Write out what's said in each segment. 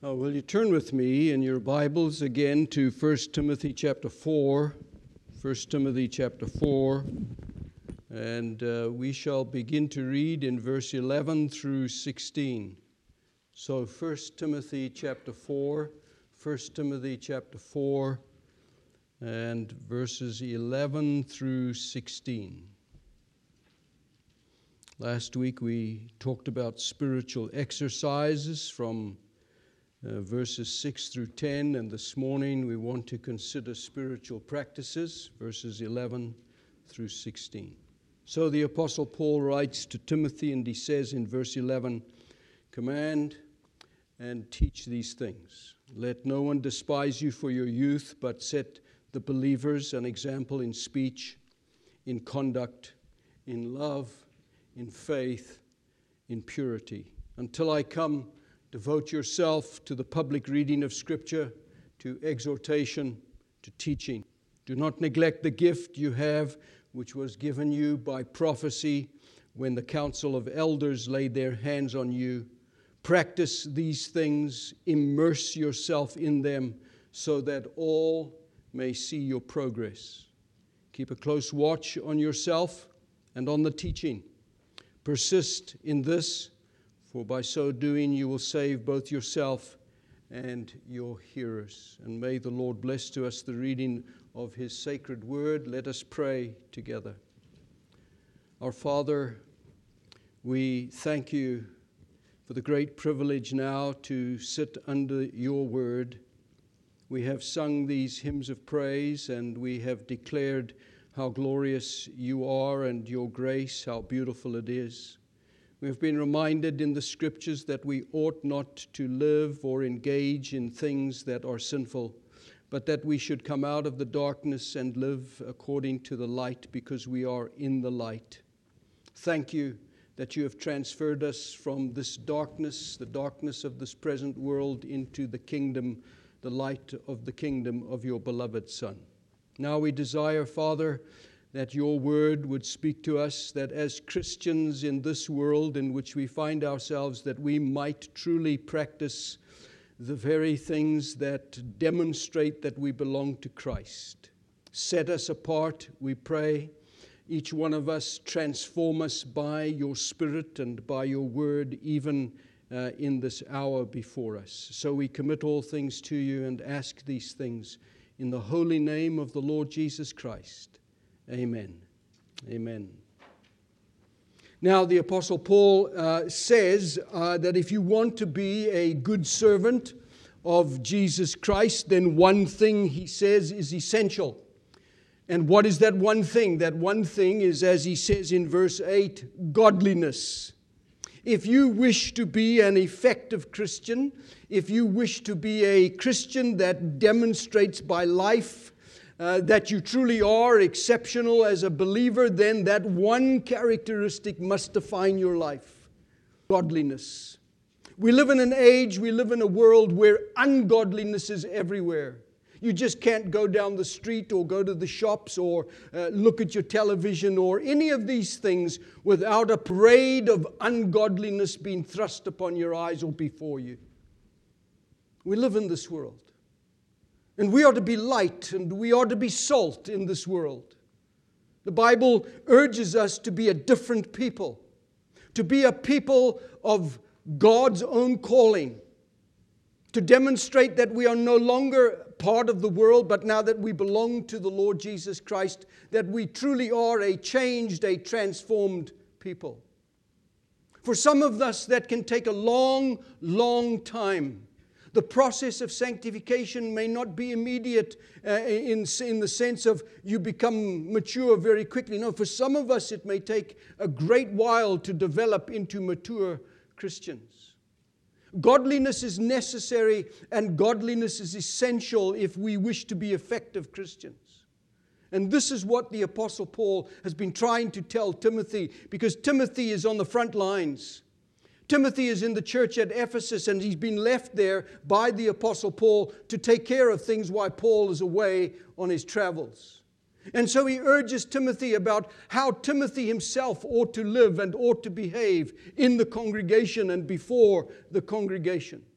Will you turn with me in your Bibles again to 1 Timothy chapter 4. 1 Timothy chapter 4. And we shall begin to read in verse 11 through 16. So 1 Timothy chapter 4. 1 Timothy chapter 4 and verses 11 through 16. Last week we talked about spiritual exercises from verses 6 through 10, and this morning we want to consider spiritual practices, verses 11 through 16. So the Apostle Paul writes to Timothy, and he says in verse 11, "Command and teach these things. Let no one despise you for your youth, but set the believers an example in speech, in conduct, in love, in faith, in purity. Until I come, devote yourself to the public reading of Scripture, to exhortation, to teaching. Do not neglect the gift you have, which was given you by prophecy when the council of elders laid their hands on you. Practice these things, immerse yourself in them, so that all may see your progress. Keep a close watch on yourself and on the teaching. Persist in this, for by so doing you will save both yourself and your hearers." And may the Lord bless to us the reading of His sacred word. Let us pray together. Our Father, we thank you for the great privilege now to sit under your word. We have sung these hymns of praise, and we have declared how glorious you are and your grace, how beautiful it is. We have been reminded in the Scriptures that we ought not to live or engage in things that are sinful, but that we should come out of the darkness and live according to the light, because we are in the light. Thank you that you have transferred us from this darkness, the darkness of this present world, into the kingdom, the light of the kingdom of your beloved Son. Now we desire, Father, that your word would speak to us, that as Christians in this world in which we find ourselves, that we might truly practice the very things that demonstrate that we belong to Christ. Set us apart, we pray. Each one of us, transform us by your Spirit and by your word, even in this hour before us. So we commit all things to you and ask these things in the holy name of the Lord Jesus Christ. Amen. Amen. Now, the Apostle Paul says that if you want to be a good servant of Jesus Christ, then one thing, he says, is essential. And what is that one thing? That one thing is, as he says in verse 8, godliness. If you wish to be an effective Christian, if you wish to be a Christian that demonstrates by life that you truly are exceptional as a believer, then that one characteristic must define your life: godliness. We live in an age, we live in a world where ungodliness is everywhere. You just can't go down the street or go to the shops or look at your television or any of these things without a parade of ungodliness being thrust upon your eyes or before you. We live in this world. And we are to be light and we are to be salt in this world. The Bible urges us to be a different people, to be a people of God's own calling, to demonstrate that we are no longer part of the world, but now that we belong to the Lord Jesus Christ, that we truly are a changed, a transformed people. For some of us, that can take a long, long time. The process of sanctification may not be immediate in the sense of you become mature very quickly. No, for some of us, it may take a great while to develop into mature Christians. Godliness is necessary and godliness is essential if we wish to be effective Christians. And this is what the Apostle Paul has been trying to tell Timothy, because Timothy is on the front lines. Timothy is in the church at Ephesus, and he's been left there by the Apostle Paul to take care of things while Paul is away on his travels. And so he urges Timothy about how Timothy himself ought to live and ought to behave in the congregation and before the congregation.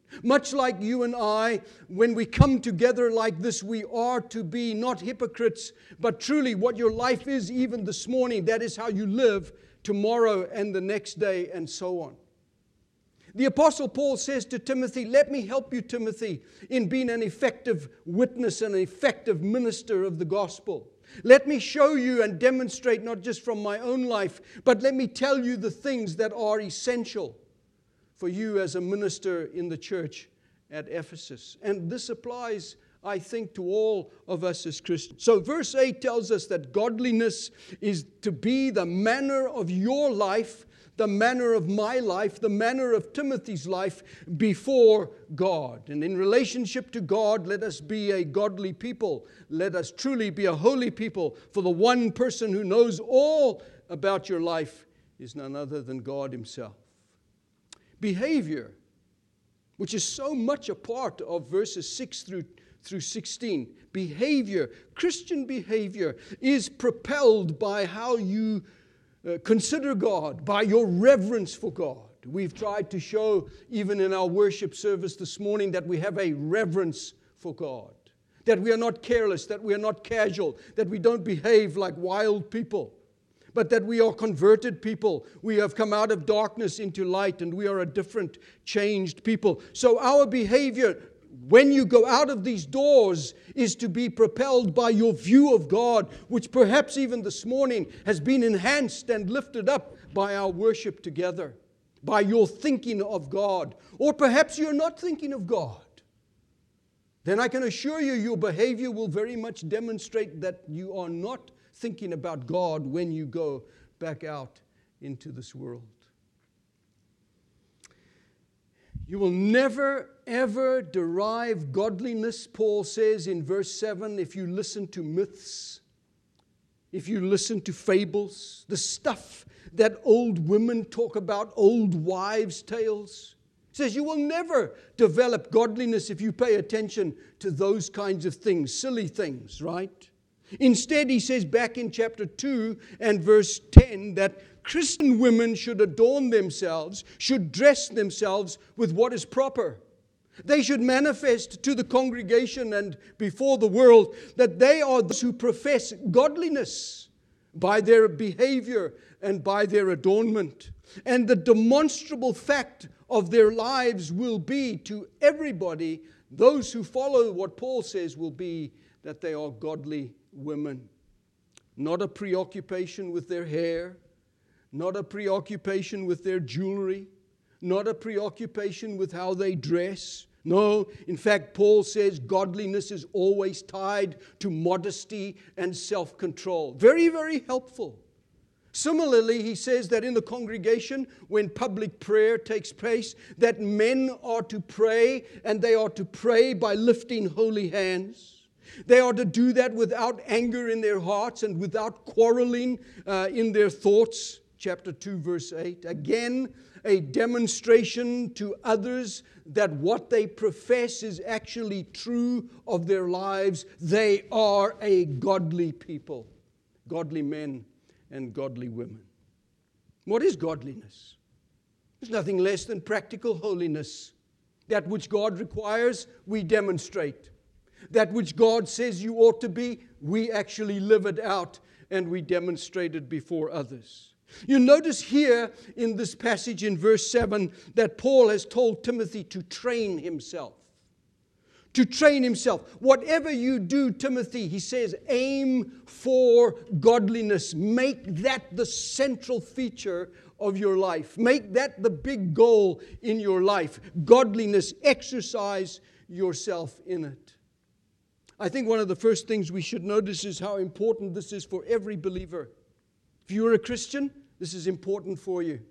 Much like you and I, when we come together like this, we are to be not hypocrites, but truly what your life is even this morning, that is how you live tomorrow and the next day and so on. The Apostle Paul says to Timothy, let me help you, Timothy, in being an effective witness and an effective minister of the gospel. Let me show you and demonstrate not just from my own life, but let me tell you the things that are essential for you as a minister in the church at Ephesus. And this applies, I think, to all of us as Christians. So verse 8 tells us that godliness is to be the manner of your life, the manner of my life, the manner of Timothy's life before God. And in relationship to God, let us be a godly people. Let us truly be a holy people. For the one person who knows all about your life is none other than God Himself. Behavior, which is so much a part of verses 6 through 16. Behavior, Christian behavior, is propelled by how you consider God, by your reverence for God. We've tried to show, even in our worship service this morning, that we have a reverence for God. That we are not careless, that we are not casual, that we don't behave like wild people, but that we are converted people. We have come out of darkness into light, and we are a different, changed people. So our behavior, when you go out of these doors, is to be propelled by your view of God, which perhaps even this morning has been enhanced and lifted up by our worship together, by your thinking of God. Or perhaps you're not thinking of God. Then I can assure you, your behavior will very much demonstrate that you are not thinking about God when you go back out into this world. You will never, ever derive godliness, Paul says in verse 7, if you listen to myths, if you listen to fables, the stuff that old women talk about, old wives' tales. He says you will never develop godliness if you pay attention to those kinds of things, silly things, right? Instead, he says back in chapter 2 and verse 10 that Christian women should adorn themselves, should dress themselves with what is proper. They should manifest to the congregation and before the world that they are those who profess godliness by their behavior and by their adornment. And the demonstrable fact of their lives will be to everybody, those who follow what Paul says will be that they are godly women. Not a preoccupation with their hair, not a preoccupation with their jewelry, not a preoccupation with how they dress. No, in fact, Paul says godliness is always tied to modesty and self-control. Very, very helpful. Similarly, he says that in the congregation, when public prayer takes place, that men are to pray, and they are to pray by lifting holy hands. They are to do that without anger in their hearts and without quarreling in their thoughts. Chapter 2, verse 8. Again, a demonstration to others that what they profess is actually true of their lives. They are a godly people, godly men and godly women. What is godliness? It's nothing less than practical holiness. That which God requires, we demonstrate. That which God says you ought to be, we actually live it out and we demonstrate it before others. You notice here in this passage in verse 7 that Paul has told Timothy to train himself. To train himself. Whatever you do, Timothy, he says, aim for godliness. Make that the central feature of your life. Make that the big goal in your life. Godliness, exercise yourself in it. I think one of the first things we should notice is how important this is for every believer. If you're a Christian, this is important for you.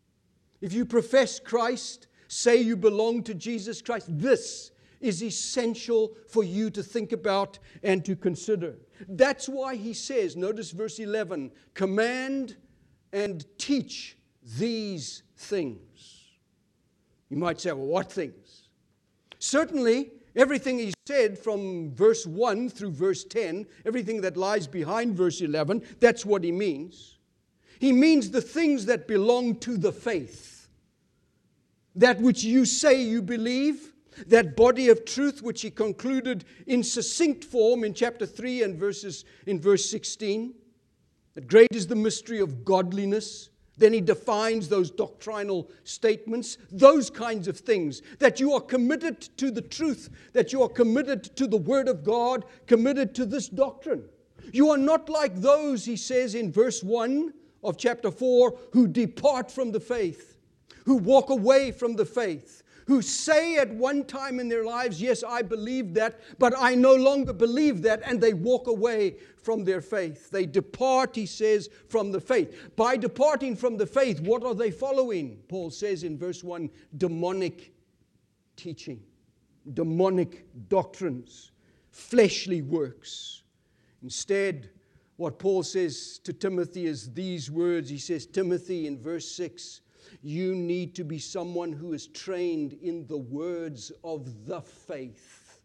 If you profess Christ, say you belong to Jesus Christ, this is essential for you to think about and to consider. That's why he says, notice verse 11, command and teach these things. You might say, well, what things? Certainly, everything he said from verse 1 through verse 10, everything that lies behind verse 11, that's what he means. He means the things that belong to the faith. that which you say you believe, that body of truth which he concluded in succinct form in chapter 3 and verse 16. That great is the mystery of godliness. Then he defines those doctrinal statements, those kinds of things, that you are committed to the truth, that you are committed to the Word of God, committed to this doctrine. You are not like those, he says in verse 1 of chapter 4, who depart from the faith, who walk away from the faith, who say at one time in their lives, yes, I believe that, but I no longer believe that, and they walk away from their faith. They depart, he says, from the faith. By departing from the faith, what are they following? Paul says in verse 1, demonic teaching, demonic doctrines, fleshly works. Instead, what Paul says to Timothy is these words. He says, Timothy, in verse 6, you need to be someone who is trained in the words of the faith.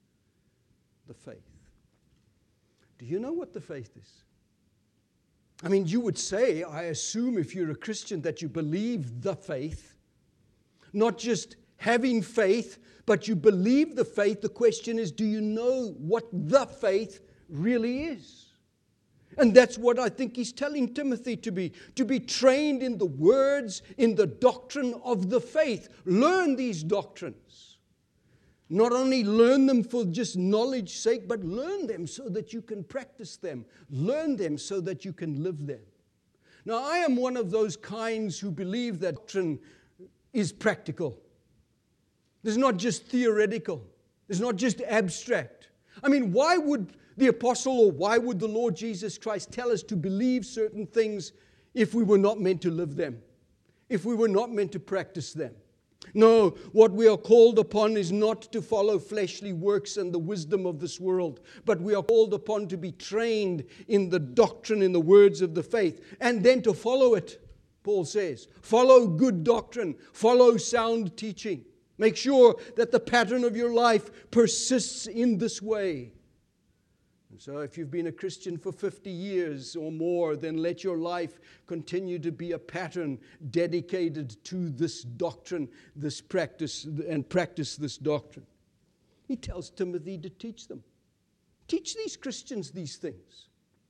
The faith. Do you know what the faith is? I mean, you would say, I assume if you're a Christian, that you believe the faith. Not just having faith, but you believe the faith. The question is, do you know what the faith really is? And that's what I think he's telling Timothy to be trained in the words, in the doctrine of the faith. Learn these doctrines. Not only learn them for just knowledge's sake, but learn them so that you can practice them. Learn them so that you can live them. Now, I am one of those kinds who believe that doctrine is practical. It's not just theoretical. It's not just abstract. I mean, why would the apostle, or why would the Lord Jesus Christ tell us to believe certain things if we were not meant to live them? If we were not meant to practice them? No, what we are called upon is not to follow fleshly works and the wisdom of this world, but we are called upon to be trained in the doctrine, in the words of the faith, and then to follow it, Paul says. Follow good doctrine, follow sound teaching. Make sure that the pattern of your life persists in this way. And so if you've been a Christian for 50 years or more, then let your life continue to be a pattern dedicated to this doctrine, this practice, and practice this doctrine. He tells Timothy to teach them. Teach these Christians these things.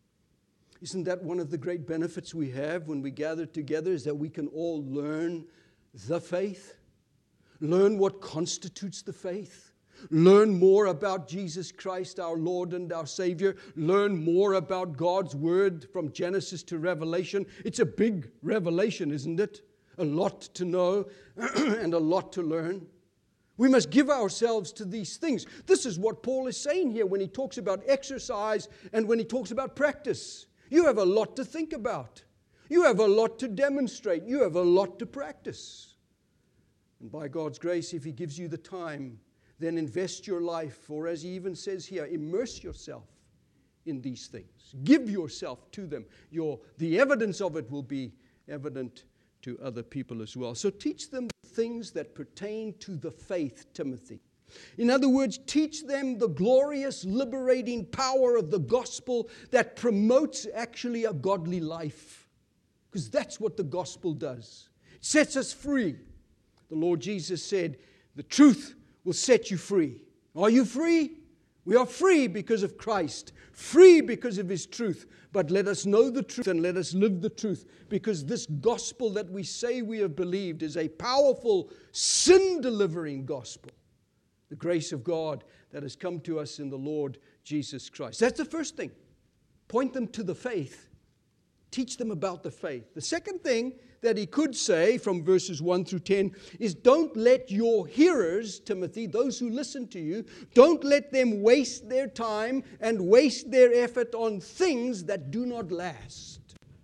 Isn't that one of the great benefits we have when we gather together, is that we can all learn the faith, learn what constitutes the faith. Learn more about Jesus Christ, our Lord and our Savior. Learn more about God's Word from Genesis to Revelation. It's a big revelation, isn't it? A lot to know and a lot to learn. We must give ourselves to these things. This is what Paul is saying here when he talks about exercise and when he talks about practice. You have a lot to think about. You have a lot to demonstrate. You have a lot to practice. And by God's grace, if He gives you the time, then invest your life, or as he even says here, immerse yourself in these things. Give yourself to them. The evidence of it will be evident to other people as well. So teach them things that pertain to the faith, Timothy. In other words, teach them the glorious, liberating power of the gospel that promotes actually a godly life. Because that's what the gospel does. It sets us free. The Lord Jesus said, the truth will set you free. Are you free? We are free because of Christ, free because of His truth. But let us know the truth and let us live the truth, because this gospel that we say we have believed is a powerful, sin-delivering gospel. The grace of God that has come to us in the Lord Jesus Christ. That's the first thing. Point them to the faith. Teach them about the faith. The second thing that he could say from verses 1 through 10 is, don't let your hearers, Timothy, those who listen to you, don't let them waste their time and waste their effort on things that do not last.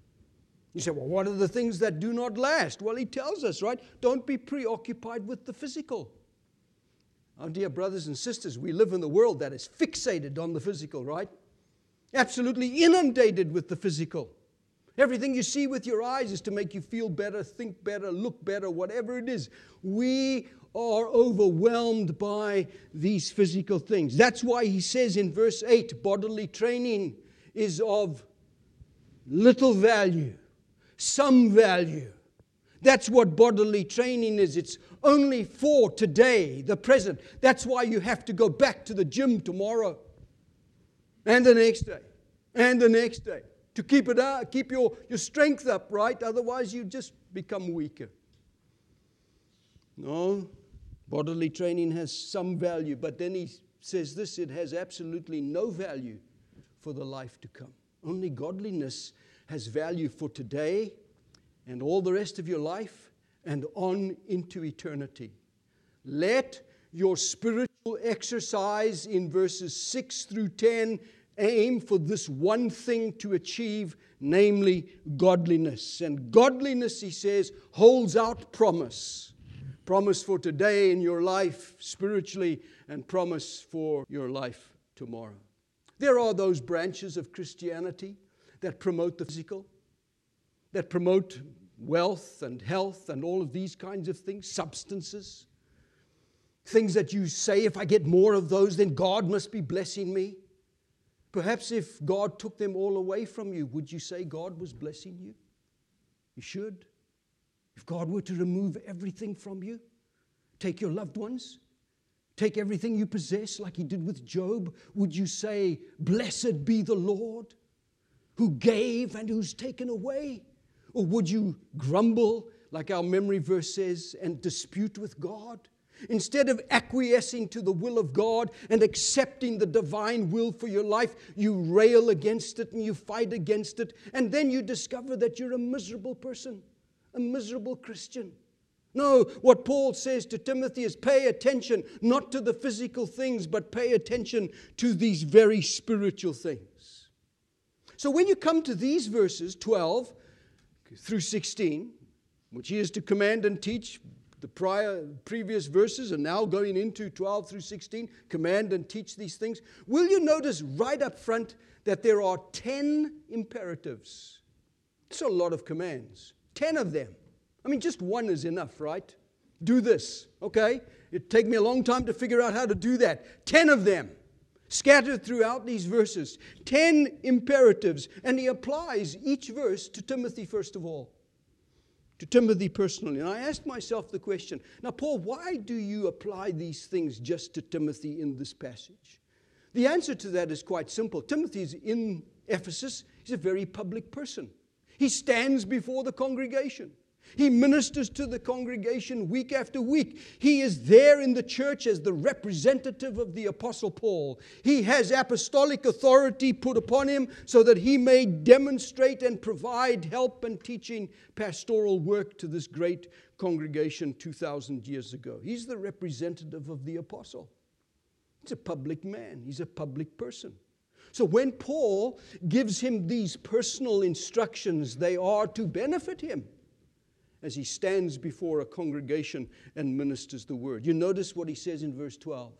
You say, well, what are the things that do not last? Well, he tells us, right? Don't be preoccupied with the physical. Our dear brothers and sisters, we live in a world that is fixated on the physical, right? Absolutely inundated with the physical. Everything you see with your eyes is to make you feel better, think better, look better, whatever it is. We are overwhelmed by these physical things. That's why he says in verse 8, bodily training is of little value, some value. That's what bodily training is. It's only for today, the present. That's why you have to go back to the gym tomorrow and the next day and the next day to keep it up, keep your strength up, right? Otherwise, you just become weaker. No, bodily training has some value, but then he says this, it has absolutely no value for the life to come. Only godliness has value for today and all the rest of your life and on into eternity. Let your spiritual exercise in verses 6 through 10 aim for this one thing to achieve, namely godliness. And godliness, he says, holds out promise. Promise for today in your life spiritually and promise for your life tomorrow. There are those branches of Christianity that promote the physical, that promote wealth and health and all of these kinds of things, substances. Things that you say, if I get more of those, then God must be blessing me. Perhaps if God took them all away from you, would you say God was blessing you? You should. If God were to remove everything from you, take your loved ones, take everything you possess like he did with Job, would you say, blessed be the Lord who gave and who's taken away? Or would you grumble, like our memory verse says, and dispute with God? Instead of acquiescing to the will of God and accepting the divine will for your life, you rail against it and you fight against it, and then you discover that you're a miserable person, a miserable Christian. No, what Paul says to Timothy is pay attention not to the physical things, but pay attention to these very spiritual things. So when you come to these verses, 12 through 16, which he is to command and teach, the previous verses are now going into 12 through 16, command and teach these things. Will you notice right up front that there are 10 imperatives? It's a lot of commands. 10 of them. I mean, just one is enough, right? Do this, okay? It'd take me a long time to figure out how to do that. 10 of them scattered throughout these verses. 10 imperatives. And he applies each verse to Timothy first of all. To Timothy personally. And I asked myself the question, now Paul, why do you apply these things just to Timothy in this passage? The answer to that is quite simple. Timothy is in Ephesus. He's a very public person. He stands before the congregation. He ministers to the congregation week after week. He is there in the church as the representative of the Apostle Paul. He has apostolic authority put upon him so that he may demonstrate and provide help and teaching pastoral work to this great congregation 2,000 years ago. He's the representative of the apostle. He's a public man. He's a public person. So when Paul gives him these personal instructions, they are to benefit him as he stands before a congregation and ministers the word. You notice what he says in verse 12.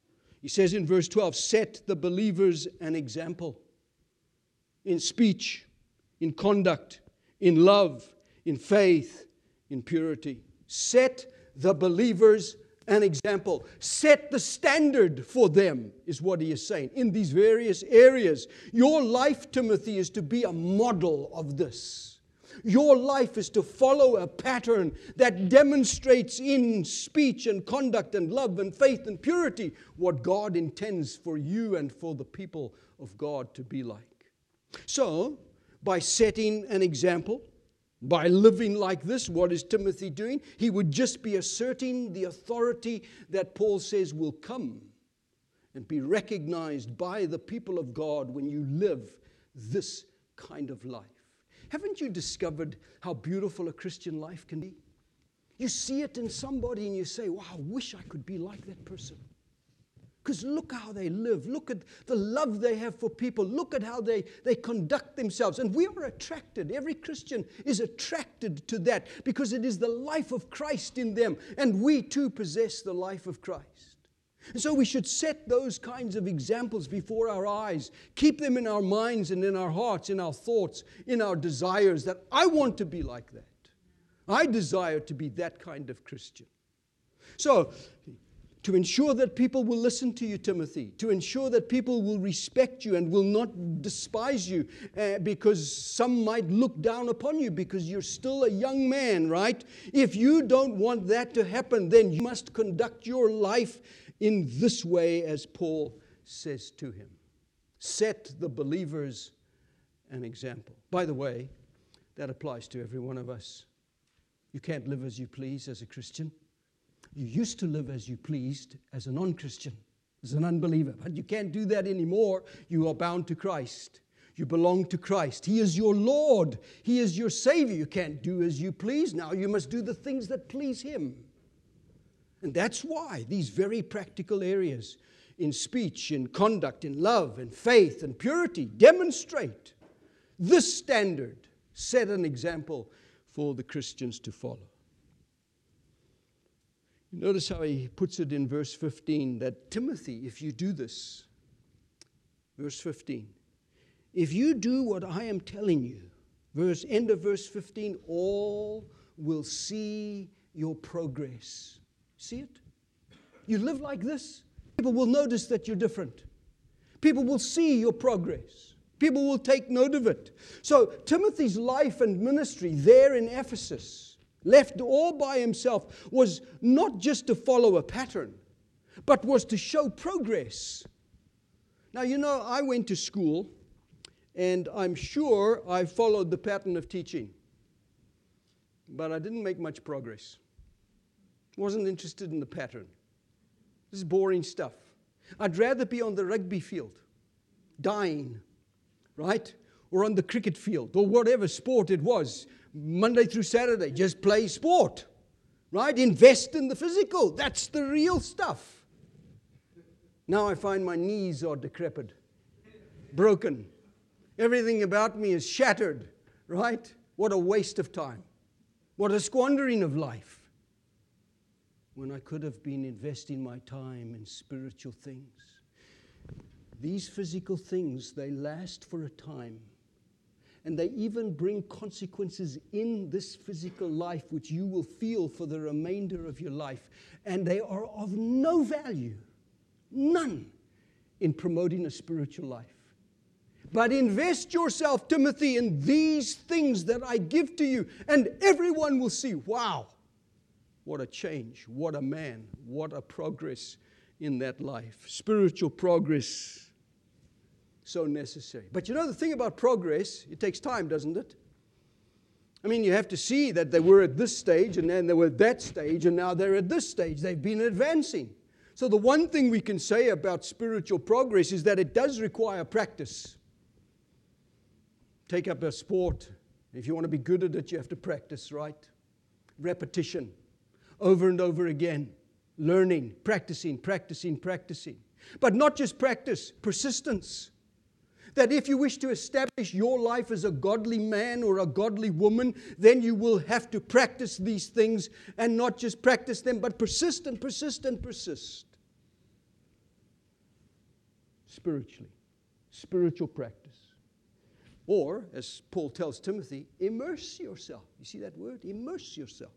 He says in verse 12, set the believers an example in speech, in conduct, in love, in faith, in purity. Set the believers an example. Set the standard for them, is what he is saying, in these various areas. Your life, Timothy, is to be a model of this. Your life is to follow a pattern that demonstrates in speech and conduct and love and faith and purity what God intends for you and for the people of God to be like. So, by setting an example, by living like this, what is Timothy doing? He would just be asserting the authority that Paul says will come and be recognized by the people of God when you live this kind of life. Haven't you discovered how beautiful a Christian life can be? You see it in somebody and you say, wow, I wish I could be like that person. Because look how they live. Look at the love they have for people. Look at how they conduct themselves. And we are attracted. Every Christian is attracted to that because it is the life of Christ in them. And we too possess the life of Christ. And so we should set those kinds of examples before our eyes. Keep them in our minds and in our hearts, in our thoughts, in our desires, that I want to be like that. I desire to be that kind of Christian. So, to ensure that people will listen to you, Timothy, to ensure that people will respect you and will not despise you because some might look down upon you because you're still a young man, right? If you don't want that to happen, then you must conduct your life in this way, as Paul says to him. Set the believers an example. By the way, that applies to every one of us. You can't live as you please as a Christian. You used to live as you pleased as a non-Christian, as an unbeliever. But you can't do that anymore. You are bound to Christ. You belong to Christ. He is your Lord. He is your Savior. You can't do as you please now. You must do the things that please Him. And that's why these very practical areas in speech, in conduct, in love, in faith, and purity demonstrate this standard. Set an example for the Christians to follow. Notice how he puts it in verse 15, that Timothy, if you do this, verse 15, if you do what I am telling you, end of verse 15, all will see your progress. See it? You live like this, people will notice that you're different. People will see your progress. People will take note of it. So Timothy's life and ministry there in Ephesus, left all by himself, was not just to follow a pattern, but was to show progress. Now, you know, I went to school, and I'm sure I followed the pattern of teaching, but I didn't make much progress. Wasn't interested in the pattern. This is boring stuff. I'd rather be on the rugby field, dying, right? Or on the cricket field, or whatever sport it was. Monday through Saturday, just play sport, right? Invest in the physical. That's the real stuff. Now I find my knees are decrepit, broken. Everything about me is shattered, right? What a waste of time. What a squandering of life. When I could have been investing my time in spiritual things. These physical things, they last for a time. And they even bring consequences in this physical life, which you will feel for the remainder of your life. And they are of no value, none, in promoting a spiritual life. But invest yourself, Timothy, in these things that I give to you, and everyone will see, wow, what a change, what a man, what a progress in that life. Spiritual progress. So necessary. But you know the thing about progress, it takes time, doesn't it? I mean, you have to see that they were at this stage, and then they were at that stage, and now they're at this stage. They've been advancing. So the one thing we can say about spiritual progress is that it does require practice. Take up a sport. If you want to be good at it, you have to practice, right? Repetition. Over and over again. Learning, practicing. But not just practice, persistence. That if you wish to establish your life as a godly man or a godly woman, then you will have to practice these things, and not just practice them, but persist and persist and persist. Spiritually. Spiritual practice. Or, as Paul tells Timothy, immerse yourself. You see that word? Immerse yourself.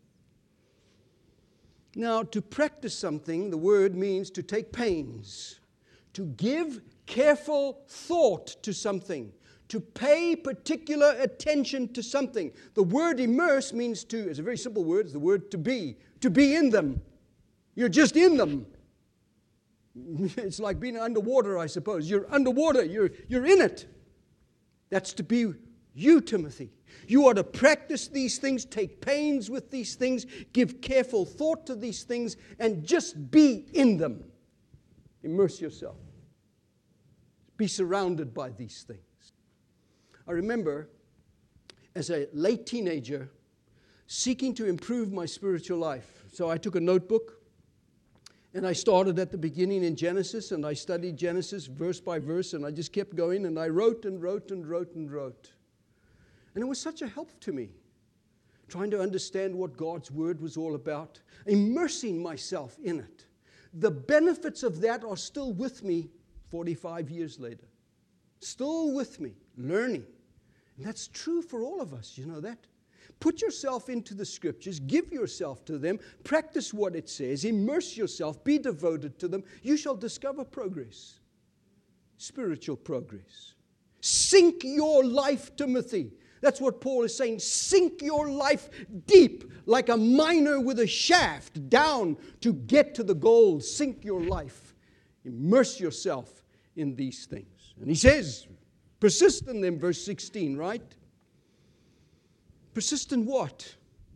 Now, to practice something, the word means to take pains, to give careful thought to something, to pay particular attention to something. The word immerse means to, it's a very simple word, it's the word to be in them. You're just in them. It's like being underwater, I suppose. You're underwater, you're in it. That's to be you, Timothy. You are to practice these things, take pains with these things, give careful thought to these things, and just be in them. Immerse yourself. Be surrounded by these things. I remember as a late teenager seeking to improve my spiritual life. So I took a notebook and I started at the beginning in Genesis, and I studied Genesis verse by verse, and I just kept going, and I wrote and wrote and wrote and wrote. And it was such a help to me, trying to understand what God's Word was all about, immersing myself in it. The benefits of that are still with me 45 years later. Still with me, learning. And that's true for all of us, you know that? Put yourself into the Scriptures, give yourself to them, practice what it says, immerse yourself, be devoted to them. You shall discover progress, spiritual progress. Sink your life, Timothy. That's what Paul is saying. Sink your life deep, like a miner with a shaft down to get to the gold. Sink your life. Immerse yourself in these things. And he says, persist in them, verse 16, right? Persist in what?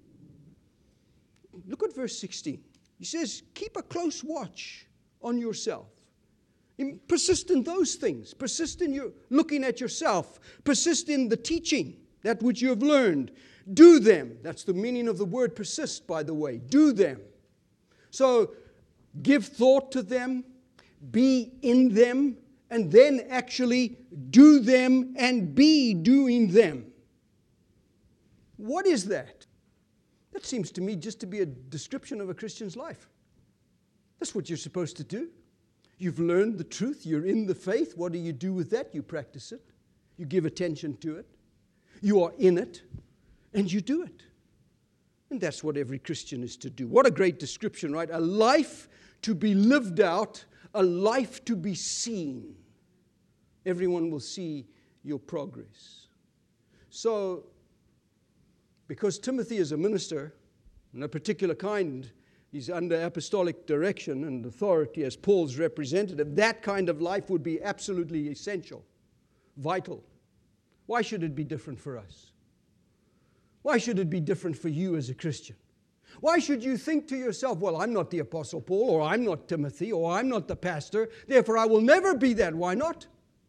Look at verse 16. He says, keep a close watch on yourself. Persist in those things. Persist in your looking at yourself. Persist in the teaching, that which you have learned. Do them. That's the meaning of the word persist, by the way. Do them. So give thought to them, be in them, and then actually do them and be doing them. What is that? That seems to me just to be a description of a Christian's life. That's what you're supposed to do. You've learned the truth. You're in the faith. What do you do with that? You practice it. You give attention to it. You are in it. And you do it. And that's what every Christian is to do. What a great description, right? A life to be lived out. A life to be seen. Everyone will see your progress. So, because Timothy is a minister, and a particular kind, he's under apostolic direction and authority as Paul's representative, that kind of life would be absolutely essential, vital. Why should it be different for us? Why should it be different for you as a Christian? Why should you think to yourself, well, I'm not the Apostle Paul, or I'm not Timothy, or I'm not the pastor, therefore I will never be that. Why not?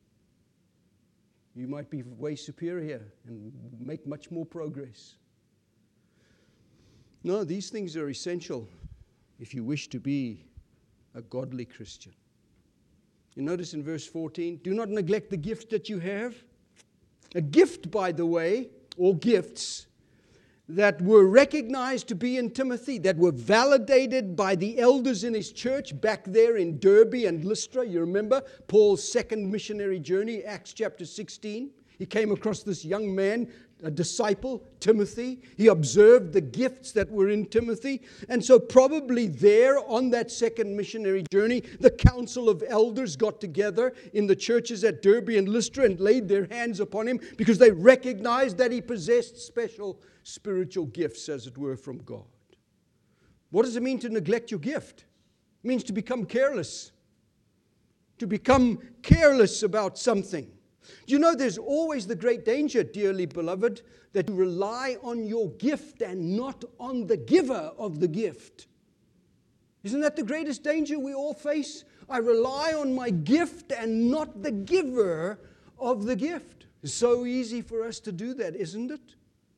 You might be way superior and make much more progress. No, these things are essential if you wish to be a godly Christian. You notice in verse 14, do not neglect the gift that you have. A gift, by the way, or gifts, that were recognized to be in Timothy, that were validated by the elders in his church back there in Derbe and Lystra. You remember Paul's second missionary journey, Acts chapter 16. He came across this young man, a disciple, Timothy. He observed the gifts that were in Timothy. And so probably there on that second missionary journey, the council of elders got together in the churches at Derbe and Lystra and laid their hands upon him because they recognized that he possessed special spiritual gifts, as it were, from God. What does it mean to neglect your gift? It means to become careless. To become careless about something. Do you know there's always the great danger, dearly beloved, that you rely on your gift and not on the giver of the gift? Isn't that the greatest danger we all face? I rely on my gift and not the giver of the gift. It's so easy for us to do that, isn't it?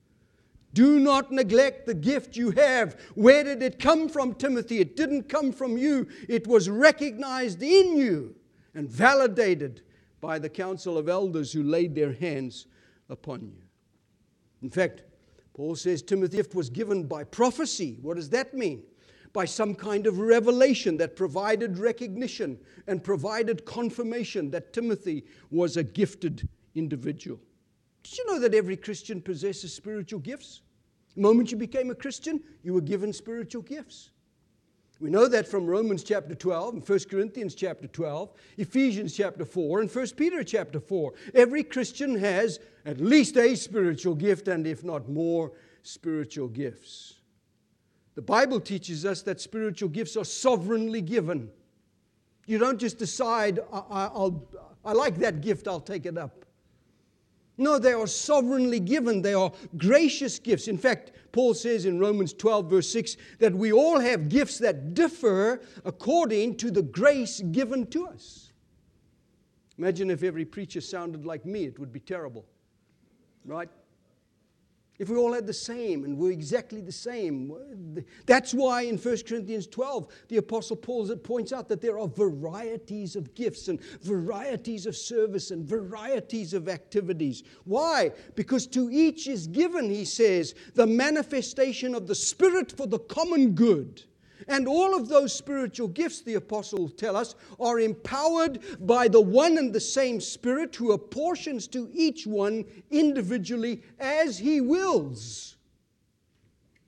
Do not neglect the gift you have. Where did it come from, Timothy? It didn't come from you. It was recognized in you and validated by the council of elders who laid their hands upon you. In fact, Paul says Timothy's gift was given by prophecy. What does that mean? By some kind of revelation that provided recognition and provided confirmation that Timothy was a gifted individual. Did you know that every Christian possesses spiritual gifts? The moment you became a Christian, you were given spiritual gifts. We know that from Romans chapter 12, and 1 Corinthians chapter 12, Ephesians chapter 4, and 1 Peter chapter 4. Every Christian has at least a spiritual gift, and if not more, spiritual gifts. The Bible teaches us that spiritual gifts are sovereignly given. You don't just decide, I like that gift, I'll take it up. No, they are sovereignly given. They are gracious gifts. In fact, Paul says in Romans 12, verse 6, that we all have gifts that differ according to the grace given to us. Imagine if every preacher sounded like me. It would be terrible, right? If we all had the same and were exactly the same. That's why in 1 Corinthians 12, the Apostle Paul points out that there are varieties of gifts and varieties of service and varieties of activities. Why? Because to each is given, he says, the manifestation of the Spirit for the common good. And all of those spiritual gifts, the apostles tell us, are empowered by the one and the same Spirit who apportions to each one individually as he wills.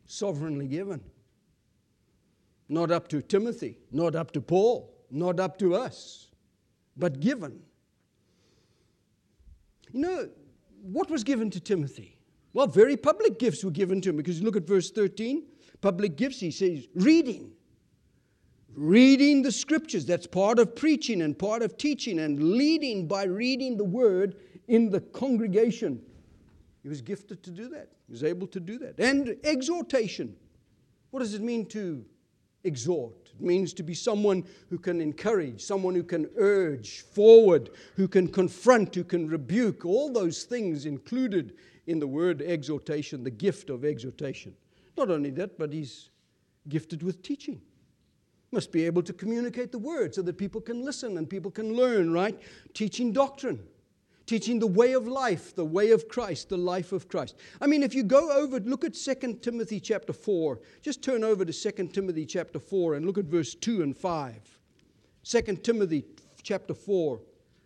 sovereignly given. Not up to Timothy, not up to Paul, not up to us, but given. You know, what was given to Timothy? Well, very public gifts were given to him, because you look at verse 13, public gifts, he says, reading. Reading the scriptures, that's part of preaching and part of teaching, and leading by reading the word in the congregation. He was gifted to do that. He was able to do that. And exhortation. What does it mean to exhort? It means to be someone who can encourage, someone who can urge forward, who can confront, who can rebuke. All those things included in the word exhortation, the gift of exhortation. Not only that, but he's gifted with teaching. Must be able to communicate the word so that people can listen and people can learn, right? Teaching doctrine. Teaching the way of life, the way of Christ, the life of Christ. I mean, if you go over, look at 2 Timothy chapter 4. Just turn over to 2 Timothy chapter 4 and look at verse 2 and 5. 2 Timothy chapter 4.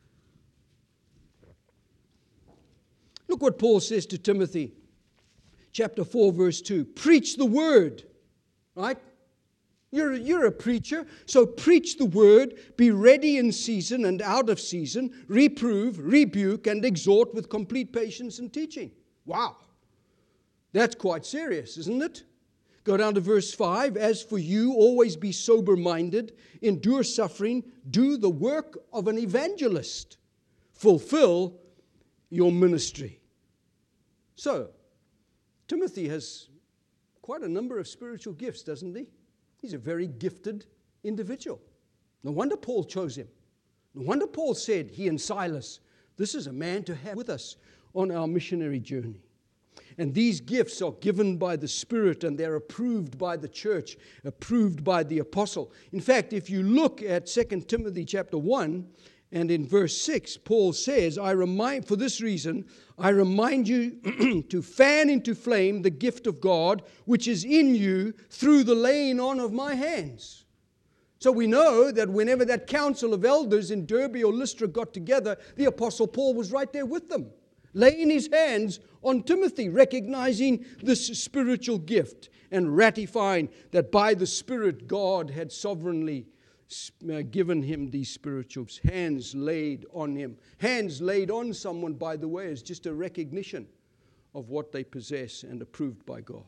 Look what Paul says to Timothy. Chapter 4, verse 2. Preach the word. Right? You're a preacher, so preach the word, be ready in season and out of season, reprove, rebuke, and exhort with complete patience and teaching. Wow. That's quite serious, isn't it? Go down to verse 5. As for you, always be sober-minded, endure suffering, do the work of an evangelist, fulfill your ministry. So, Timothy has quite a number of spiritual gifts, doesn't he? He's a very gifted individual. No wonder Paul chose him. No wonder Paul said, he and Silas, this is a man to have with us on our missionary journey. And these gifts are given by the Spirit, and they're approved by the church, approved by the apostle. In fact, if you look at 2 Timothy chapter 1, and in verse 6, Paul says, for this reason, I remind you to fan into flame the gift of God, which is in you through the laying on of my hands. So we know that whenever that council of elders in Derbe or Lystra got together, the Apostle Paul was right there with them, laying his hands on Timothy, recognizing this spiritual gift and ratifying that by the Spirit God had sovereignly given him these spiritual hands laid on him. Hands laid on someone, by the way, is just a recognition of what they possess and approved by God.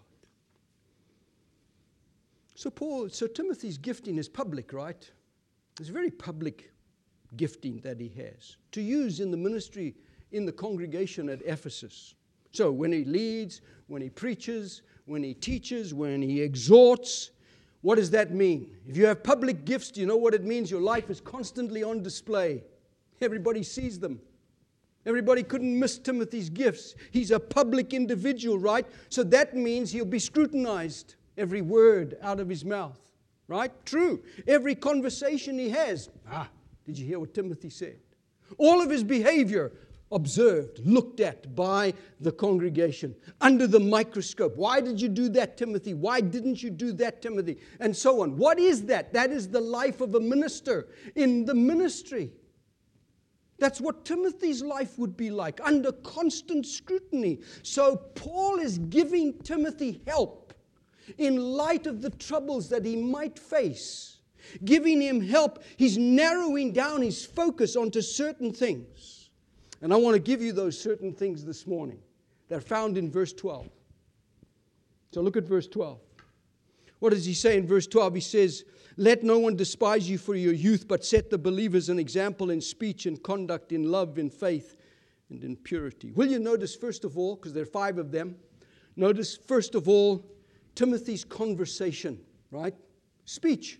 So Timothy's gifting is public, right? It's a very public gifting that he has to use in the ministry in the congregation at Ephesus. So when he leads, when he preaches, when he teaches, when he exhorts, what does that mean? If you have public gifts, do you know what it means? Your life is constantly on display. Everybody sees them. Everybody couldn't miss Timothy's gifts. He's a public individual, right? So that means he'll be scrutinized. Every word out of his mouth, right? True. Every conversation he has. Did you hear what Timothy said? All of his behavior observed, looked at by the congregation, under the microscope. Why did you do that, Timothy? Why didn't you do that, Timothy? And so on. What is that? That is the life of a minister in the ministry. That's what Timothy's life would be like, under constant scrutiny. So Paul is giving Timothy help in light of the troubles that he might face. Giving him help, he's narrowing down his focus onto certain things. And I want to give you those certain things this morning. They're found in verse 12. So look at verse 12. What does he say in verse 12? He says, let no one despise you for your youth, but set the believers an example in speech and conduct, in love, in faith, and in purity. Will you notice, first of all, because there are 5 of them, notice, first of all, Timothy's conversation, right? Speech.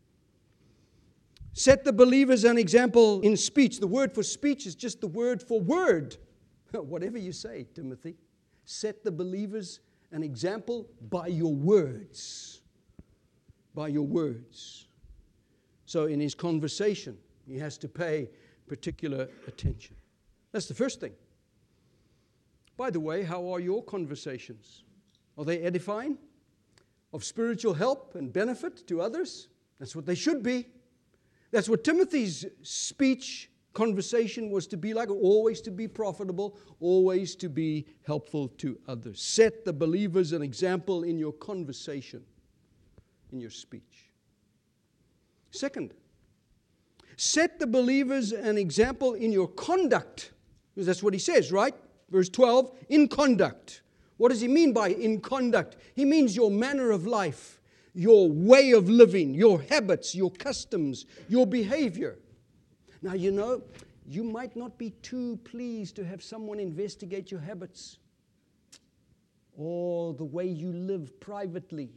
Set the believers an example in speech. The word for speech is just the word for word. Whatever you say, Timothy. Set the believers an example by your words. By your words. So in his conversation, he has to pay particular attention. That's the first thing. By the way, how are your conversations? Are they edifying? Of spiritual help and benefit to others? That's what they should be. That's what Timothy's speech conversation was to be like, always to be profitable, always to be helpful to others. Set the believers an example in your conversation, in your speech. Second, set the believers an example in your conduct. Because that's what he says, right? Verse 12, in conduct. What does he mean by in conduct? He means your manner of life, your way of living, your habits, your customs, your behavior. Now, you know, you might not be too pleased to have someone investigate your habits or the way you live privately.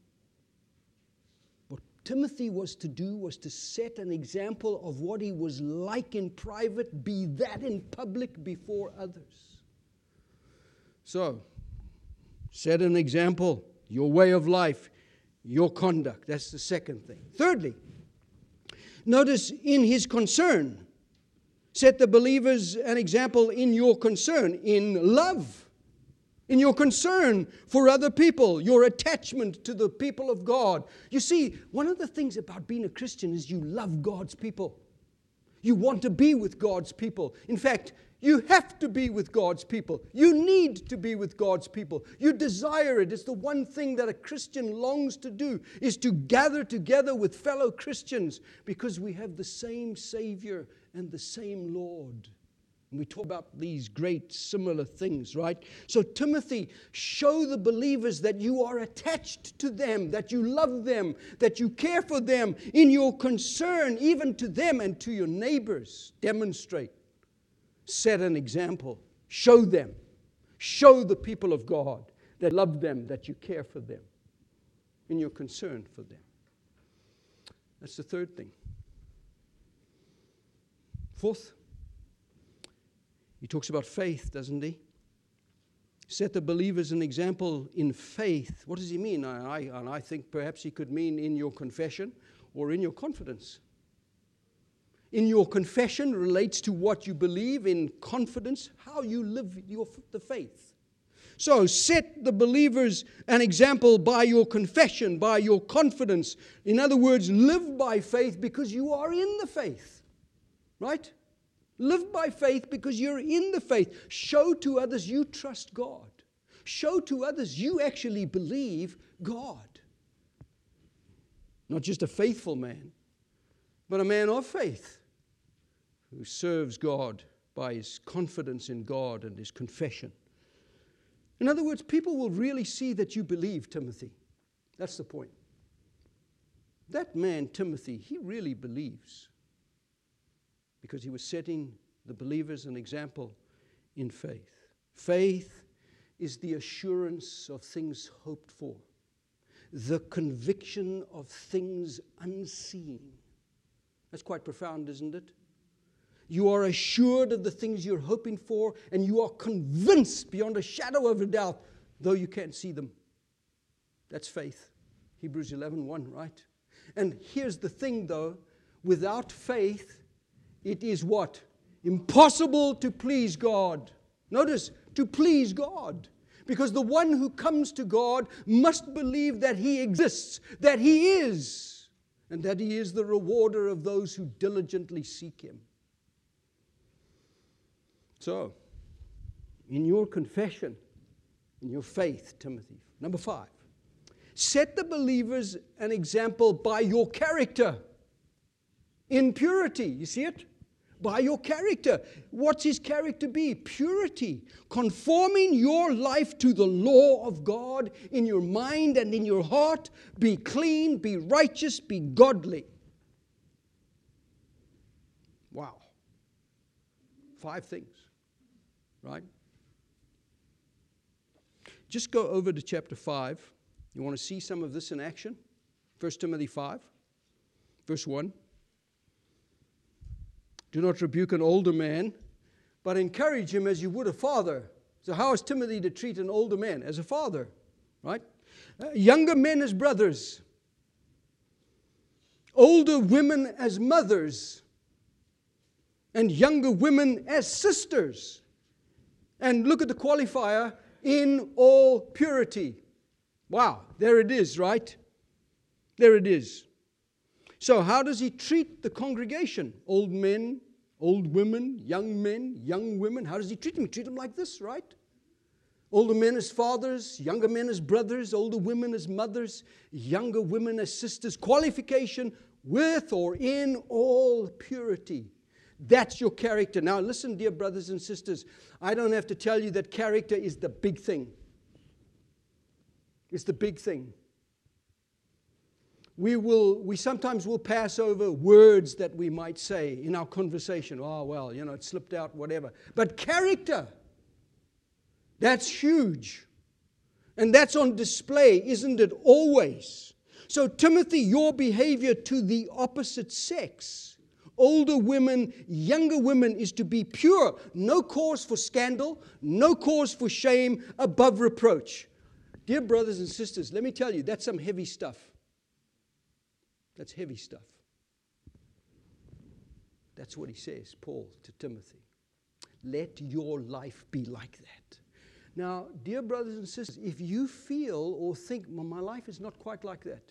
What Timothy was to do was to set an example of what he was like in private, be that in public before others. So, set an example, your way of life, your conduct. That's the second thing. Thirdly, notice in his concern, set the believers an example in your concern, in love, in your concern for other people, your attachment to the people of God. You see, one of the things about being a Christian is you love God's people. You want to be with God's people. In fact, you have to be with God's people. You need to be with God's people. You desire it. It's the one thing that a Christian longs to do, is to gather together with fellow Christians, because we have the same Savior and the same Lord. And we talk about these great similar things, right? So Timothy, show the believers that you are attached to them, that you love them, that you care for them in your concern, even to them and to your neighbors. Demonstrate. Set an example. Show them. Show the people of God that love them, that you care for them, in your concern for them. That's the third thing. Fourth, he talks about faith, doesn't he? Set the believers an example in faith. What does he mean? And I think perhaps he could mean in your confession or in your confidence. In your confession relates to what you believe. In confidence, how you live the faith. So set the believers an example by your confession, by your confidence. In other words, live by faith because you are in the faith. Right? Live by faith because you're in the faith. Show to others you trust God. Show to others you actually believe God. Not just a faithful man, but a man of faith who serves God by his confidence in God and his confession. In other words, people will really see that you believe, Timothy. That's the point. That man, Timothy, he really believes, because he was setting the believers an example in faith. Faith is the assurance of things hoped for, the conviction of things unseen. That's quite profound, isn't it? You are assured of the things you're hoping for, and you are convinced beyond a shadow of a doubt, though you can't see them. That's faith. Hebrews 11:1, right? And here's the thing, though. Without faith, it is what? Impossible to please God. Notice, to please God. Because the one who comes to God must believe that He exists, that He is, and that He is the rewarder of those who diligently seek Him. So, in your confession, in your faith, Timothy. Number 5, set the believers an example by your character in purity. You see it? By your character. What's his character be? Purity. Conforming your life to the law of God in your mind and in your heart. Be clean, be righteous, be godly. Wow. 5 things. Right? Just go over to chapter 5. You want to see some of this in action? 1 Timothy 5, verse 1. Do not rebuke an older man, but encourage him as you would a father. So how is Timothy to treat an older man? As a father, right? Younger men as brothers. Older women as mothers. And younger women as sisters. And look at the qualifier, in all purity. Wow, there it is, right? There it is. So how does he treat the congregation? Old men, Old women, young men, young women. How does he treat them? He treats them like this, right? Older men as fathers, younger men as brothers, older women as mothers, younger women as sisters. Qualification, with or in all purity. That's your character. Now listen, dear brothers and sisters, I don't have to tell you that character is the big thing. It's the big thing. We sometimes will pass over words that we might say in our conversation. Oh, well, it slipped out, whatever. But character, that's huge. And that's on display, isn't it, always? So, Timothy, your behavior to the opposite sex, older women, younger women, is to be pure. No cause for scandal, no cause for shame, above reproach. Dear brothers and sisters, let me tell you, that's some heavy stuff. That's heavy stuff. That's what he says, Paul, to Timothy. Let your life be like that. Now, dear brothers and sisters, if you feel or think, well, my life is not quite like that,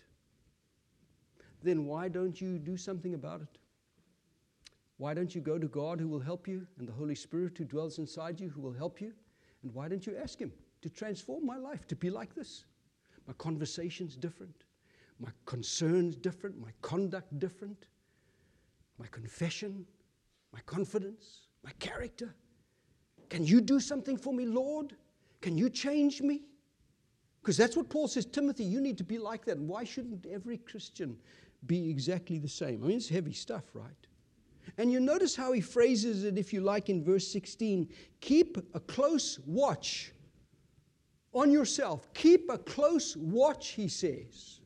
then why don't you do something about it? Why don't you go to God who will help you, and the Holy Spirit who dwells inside you who will help you? And why don't you ask Him to transform my life to be like this? My conversation's different. My concern's different. My conduct different. My confession, my confidence, my character. Can you do something for me, Lord? Can you change me? Because that's what Paul says, Timothy, you need to be like that. And why shouldn't every Christian be exactly the same? I mean, it's heavy stuff, right? And you notice how he phrases it, if you like, in verse 16. Keep a close watch on yourself. Keep a close watch, he says.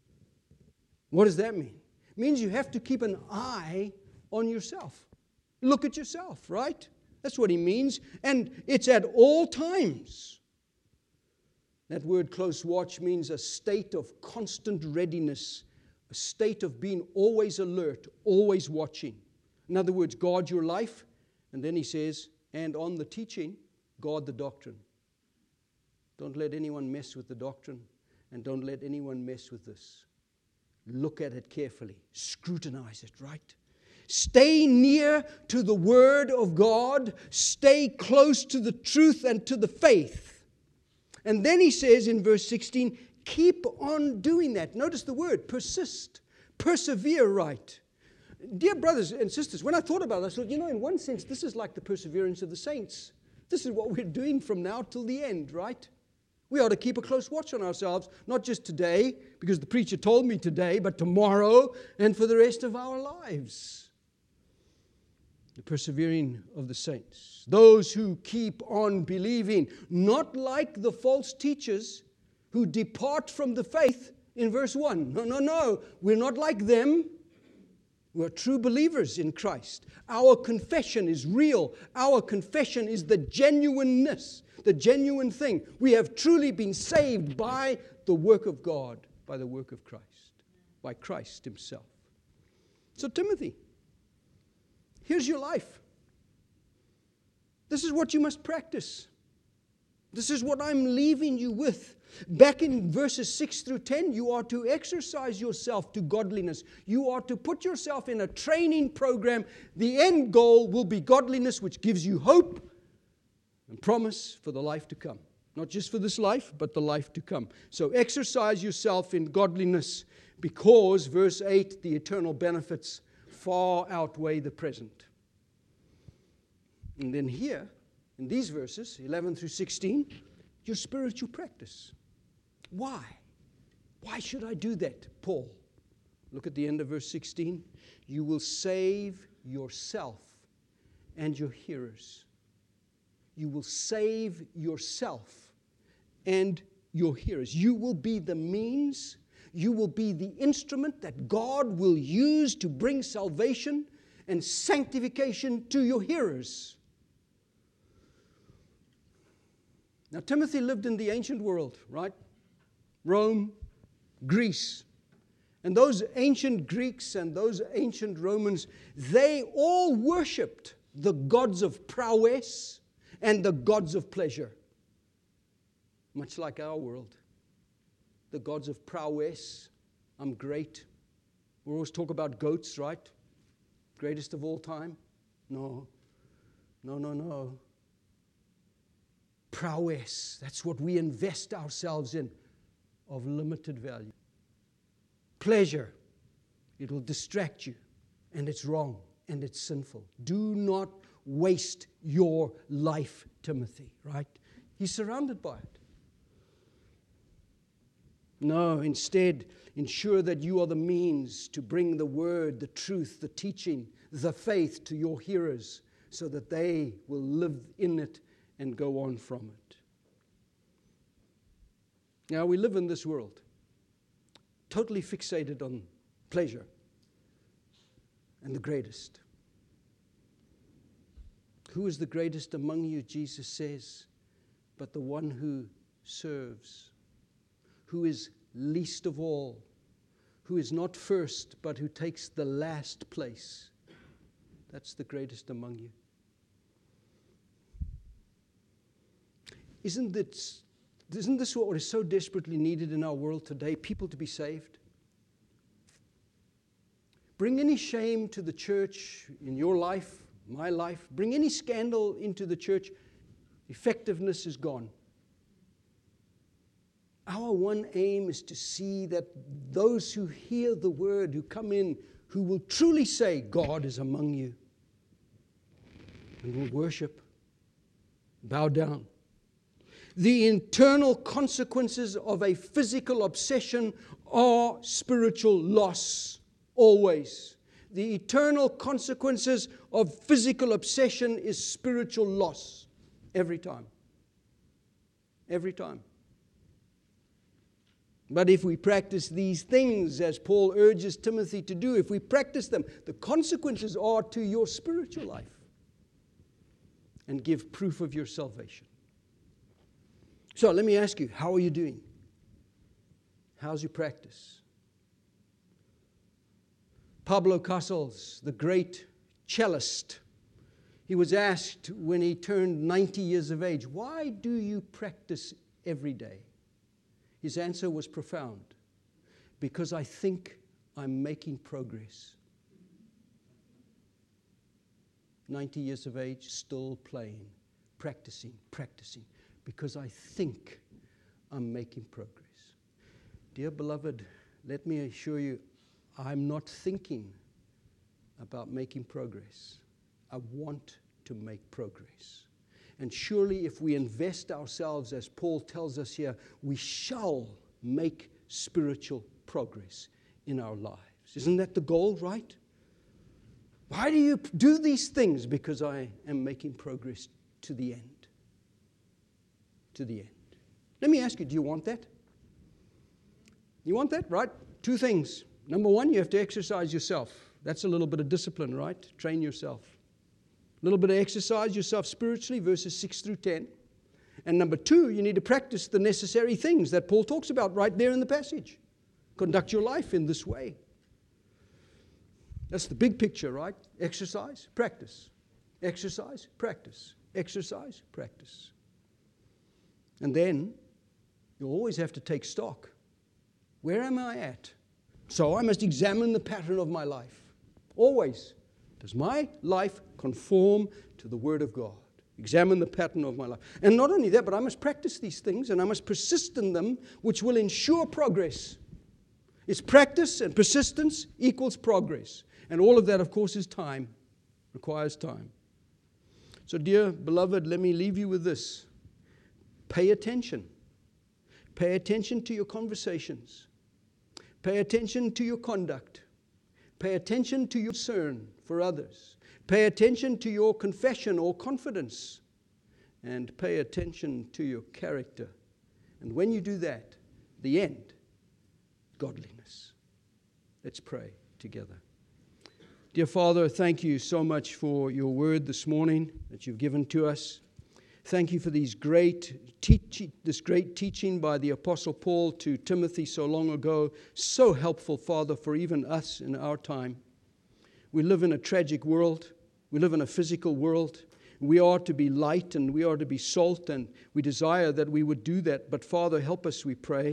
What does that mean? It means you have to keep an eye on yourself. Look at yourself, right? That's what he means. And it's at all times. That word close watch means a state of constant readiness, a state of being always alert, always watching. In other words, guard your life. And then he says, and on the teaching, guard the doctrine. Don't let anyone mess with the doctrine, and don't let anyone mess with this. Look at it carefully. Scrutinize it, right? Stay near to the Word of God. Stay close to the truth and to the faith. And then he says in verse 16, keep on doing that. Notice the word, persist, persevere, right? Dear brothers and sisters, when I thought about it, I thought, in one sense, this is like the perseverance of the saints. This is what we're doing from now till the end, right? We ought to keep a close watch on ourselves, not just today, because the preacher told me today, but tomorrow and for the rest of our lives. The persevering of the saints. Those who keep on believing, not like the false teachers who depart from the faith in verse 1. No. We're not like them. We're true believers in Christ. Our confession is real. Our confession is the genuineness, the genuine thing. We have truly been saved by the work of God, by the work of Christ, by Christ Himself. So, Timothy, here's your life. This is what you must practice. This is what I'm leaving you with. Back in verses 6 through 10, you are to exercise yourself to godliness. You are to put yourself in a training program. The end goal will be godliness, which gives you hope and promise for the life to come. Not just for this life, but the life to come. So exercise yourself in godliness because, verse 8, the eternal benefits far outweigh the present. And then here, in these verses, 11 through 16, your spiritual practice. Why? Why should I do that, Paul? Look at the end of verse 16. You will save yourself and your hearers. You will save yourself and your hearers. You will be the means, you will be the instrument that God will use to bring salvation and sanctification to your hearers. Now, Timothy lived in the ancient world, right? Rome, Greece. And those ancient Greeks and those ancient Romans, they all worshipped the gods of prowess and the gods of pleasure. Much like our world. The gods of prowess. I'm great. We always talk about goats, right? Greatest of all time. No. No, no, no. Prowess, that's what we invest ourselves in, of limited value. Pleasure, it will distract you, and it's wrong, and it's sinful. Do not waste your life, Timothy, right? He's surrounded by it. No, instead, ensure that you are the means to bring the word, the truth, the teaching, the faith to your hearers so that they will live in it and go on from it. Now, we live in this world totally fixated on pleasure and the greatest. Who is the greatest among you, Jesus says, but the one who serves, who is least of all, who is not first, but who takes the last place. That's the greatest among you. Isn't this what is so desperately needed in our world today? People to be saved. Bring any shame to the church in your life, my life. Bring any scandal into the church. Effectiveness is gone. Our one aim is to see that those who hear the word, who come in, who will truly say, God is among you, and will worship, bow down. The internal consequences of a physical obsession are spiritual loss, always. The eternal consequences of physical obsession is spiritual loss, every time. Every time. But if we practice these things, as Paul urges Timothy to do, if we practice them, the consequences are to your spiritual life and give proof of your salvation. So let me ask you, how are you doing? How's your practice? Pablo Casals, the great cellist, he was asked when he turned 90 years of age, why do you practice every day? His answer was profound. Because I think I'm making progress. 90 years of age, still playing, practicing. Because I think I'm making progress. Dear beloved, let me assure you, I'm not thinking about making progress. I want to make progress. And surely if we invest ourselves, as Paul tells us here, we shall make spiritual progress in our lives. Isn't that the goal, right? Why do you do these things? Because I am making progress to the end. To the end. Let me ask you, do you want that? You want that, right? Two things. Number one, you have to exercise yourself. That's a little bit of discipline, right? Train yourself. A little bit of exercise yourself spiritually, verses 6 through 10. And number two, you need to practice the necessary things that Paul talks about right there in the passage. Conduct your life in this way. That's the big picture, right? Exercise, practice. Exercise, practice. Exercise, practice. And then you always have to take stock. Where am I at? So I must examine the pattern of my life. Always. Does my life conform to the Word of God? Examine the pattern of my life. And not only that, but I must practice these things and I must persist in them, which will ensure progress. It's practice and persistence equals progress. And all of that, of course, is time. Requires time. So, dear beloved, let me leave you with this. Pay attention. Pay attention to your conversations. Pay attention to your conduct. Pay attention to your concern for others. Pay attention to your confession or confidence. And pay attention to your character. And when you do that, the end, godliness. Let's pray together. Dear Father, thank you so much for your word this morning that you've given to us. Thank you for this great teaching by the Apostle Paul to Timothy so long ago. So helpful, Father, for even us in our time. We live in a tragic world. We live in a physical world. We are to be light and we are to be salt, and we desire that we would do that. But Father, help us, we pray,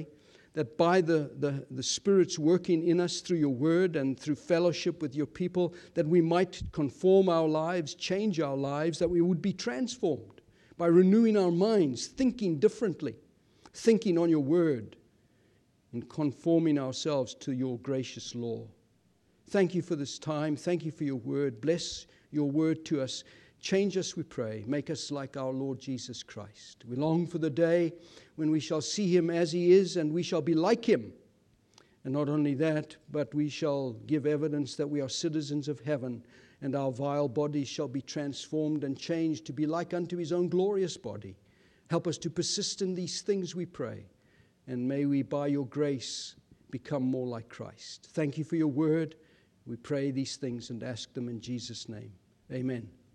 that by the Spirit's working in us through your word and through fellowship with your people, that we might conform our lives, change our lives, that we would be transformed by renewing our minds, thinking differently, thinking on your word, and conforming ourselves to your gracious law. Thank you for this time. Thank you for your word. Bless your word to us. Change us, we pray. Make us like our Lord Jesus Christ. We long for the day when we shall see him as he is, and we shall be like him. And not only that, but we shall give evidence that we are citizens of heaven, and our vile bodies shall be transformed and changed to be like unto his own glorious body. Help us to persist in these things, we pray. And may we, by your grace, become more like Christ. Thank you for your word. We pray these things and ask them in Jesus' name. Amen.